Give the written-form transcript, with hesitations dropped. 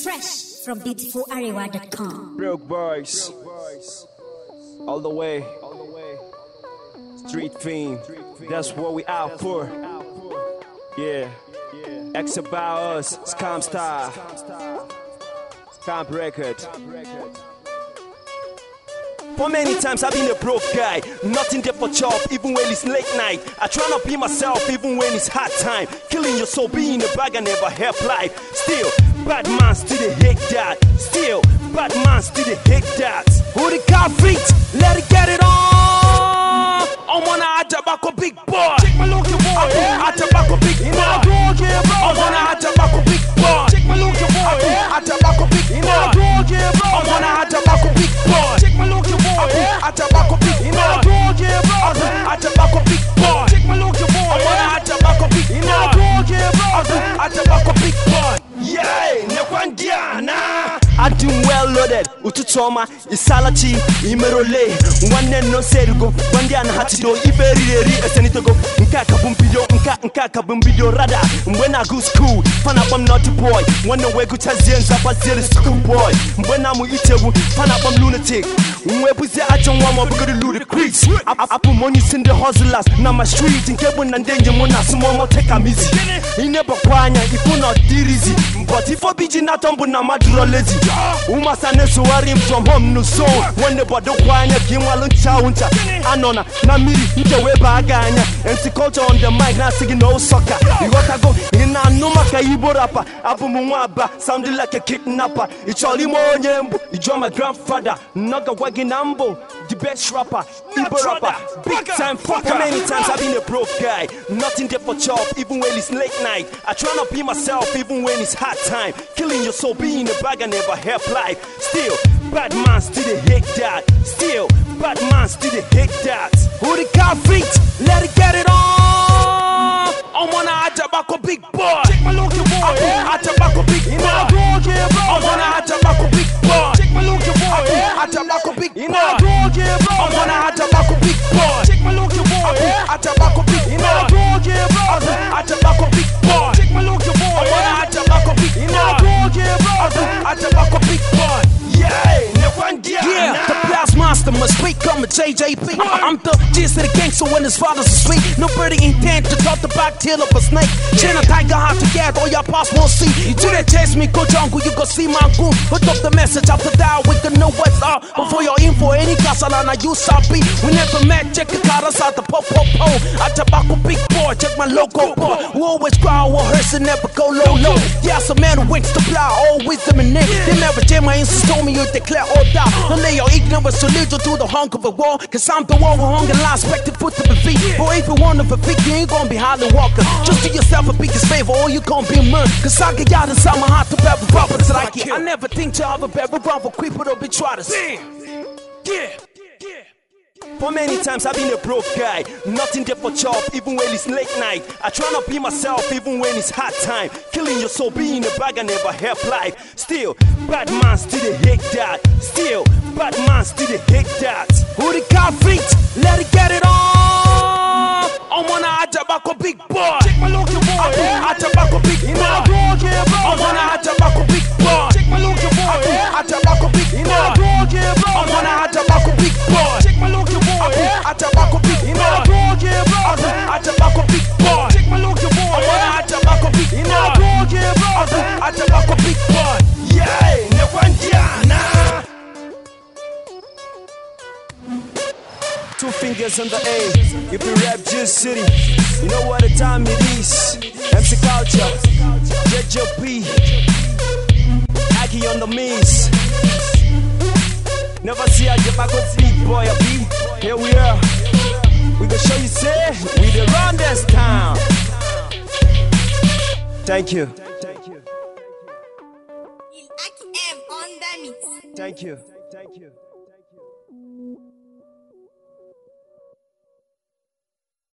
Fresh from beautifularewa.com. Broke boys, all the way. Street fiend, that's what we out for. Yeah, X about us, Scam Star, Scam Record. For many times I've been a broke guy, nothing there for chop, even when it's late night. I try not be myself, even when it's hard time. Killing your soul, being a bag, I never help life. Still, bad man still they hate that. Still, bad man still they hate that. Who the car feet? Let it get it on. I'm on a tobacco big boy. Check my look, your boy. A tobacco big boy. I'm on a tobacco big boy. Check my look, your boy. A tobacco big boy. I'm on a tobacco big boy. Check my look, your boy. A tobacco big boy. A tobacco big boy. Check my look, your boy. I'm on a tobacco big boy. A tobacco big boy. Yeah, Nekwandiana. I do well loaded. Ututoma, Isalachi, Imerole. One and no sergo. Wandiana Hatido, Iberi, Senitogo, Nkaka Bumbido, Nkaka Bumbido Rada. When I go school, Panapam not a boy. When the way good as Zapazil school boy. When I'm Itewu, Panapam lunatic. Where was the atom one more because the ludicrous? I put money in the hustlers. Now my street in Kebun and danger when I small take a missy. He never quanya if you not easy. But if I be not on Bunamadro lazy. Umasane Suarim from home no so. When the Bado Quanya came while Chaunta. Anona, Namiri, Weba Ganya. And the culture on the mic, not singing no soccer. You got to go in a Numaka Iborapa. Abumwaba, sounding like a kidnapper. It's all Imonyembo. You my grandfather. Naga Waginambo. The best rapper. Ibo rapper. Big time fucker. Many times I've been a broke guy. Nothing there for chop, even when it's late night. I try not be myself, even when it's hard time. Killing your soul, being a bag, I never help life. Still, bad man still they hate that. Still, bad man still they hate that. Who the car feet? Let it get it on. I'm on a tobacco big boy. Check my look, your boy. A tobacco big boy. I'm on a tobacco big boy. Check my look, your boy. A tobacco big boy. I'm on a tobacco big boy. Check my look, your boy. A tobacco big boy. A tobacco big boy. Check my look, your boy. I'm on a tobacco big boy. A tobacco big boy. Yeah, the blast monster must speak. I'm a JJP. I'm the gist of the gangster when his father's asleep. Nobody intend to talk the back tail of a snake. Chain a tiger hard to get all your pass won't see. You do that test me, go jungle, you go see my goon. Put up the message after that, we can know what's up. Before your info, any Casalana, you sabi. We never met, check the cars out the po. A tobacco big boy, check my logo boy. Who always growl, or hearse and never go low. Yeah, some man who wakes the plow, all wisdom and name. They never jam my instance, told me you declare all down. Don't lay your ignorance so little to the hunk of a wall. Cause I'm the one who hung and last expected foot to be feet. Or if you want to be you ain't gonna be Holly Walker. Just do yourself a biggest favor or you gonna be murdered. Cause I get out inside my heart to better robbers like it. I never think to have a better run for people to be trotters. Yeah. For many times I've been a broke guy. Nothing there for chop, even when it's late night. I try not be myself, even when it's hard time. Killing your soul, being a bag, I never help life. Still, bad man still they hate that. Still, bad man still they hate that. Who the car feet? Let it get it on. I'm on a tobacco big boy. Check my look, your boy. A tobacco big boy. I'm on a tobacco big boy. Check my look, your boy. A tobacco big boy. I'm on a tobacco big boy. Check my look, your boy. A tobacco big boy. A tobacco big boy. Check my look, your boy. I'm on a tobacco big boy. A tobacco big boy. Yeah, Nekwandiana. Two fingers on the A. If we rap just city, you know what the time it is. MC Culture, JJP, Aki on the miss. Never see a tobacco big boy a beat. Here we are. We gonna show you say we the run this town. Thank you. Aki M on the mix. Thank you.